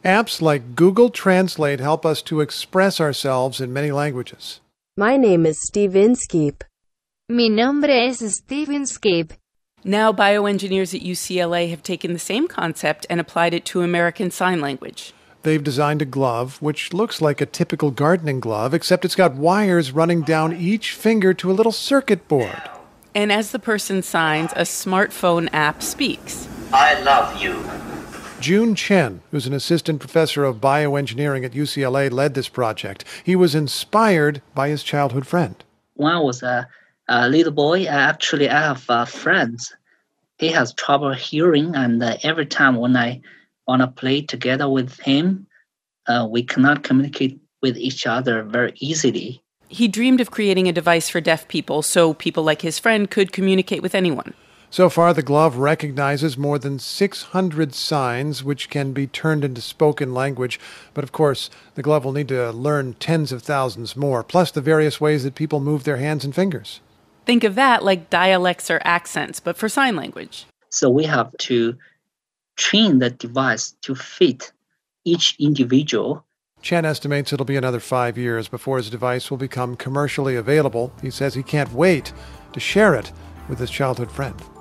Apps like Google Translate help us to express ourselves in many languages. My name is Steve Inskeep. Mi nombre es Steven Skip. Now bioengineers at UCLA have taken the same concept and applied it to American Sign Language. They've designed a glove which looks like a typical gardening glove, except it's got wires running down each finger to a little circuit board. And as the person signs, a smartphone app speaks. I love you. Jun Chen, who's an assistant professor of bioengineering at UCLA, led this project. He was inspired by his childhood friend. When I was a little boy, I have friends. He has trouble hearing, and every time when I want to play together with him, we cannot communicate with each other very easily. He dreamed of creating a device for deaf people so people like his friend could communicate with anyone. So far, the glove recognizes more than 600 signs, which can be turned into spoken language. But of course, the glove will need to learn tens of thousands more, plus the various ways that people move their hands and fingers. Think of that like dialects or accents, but for sign language. So we have to train the device to fit each individual. Chen estimates it'll be another 5 years before his device will become commercially available. He says he can't wait to share it with his childhood friend.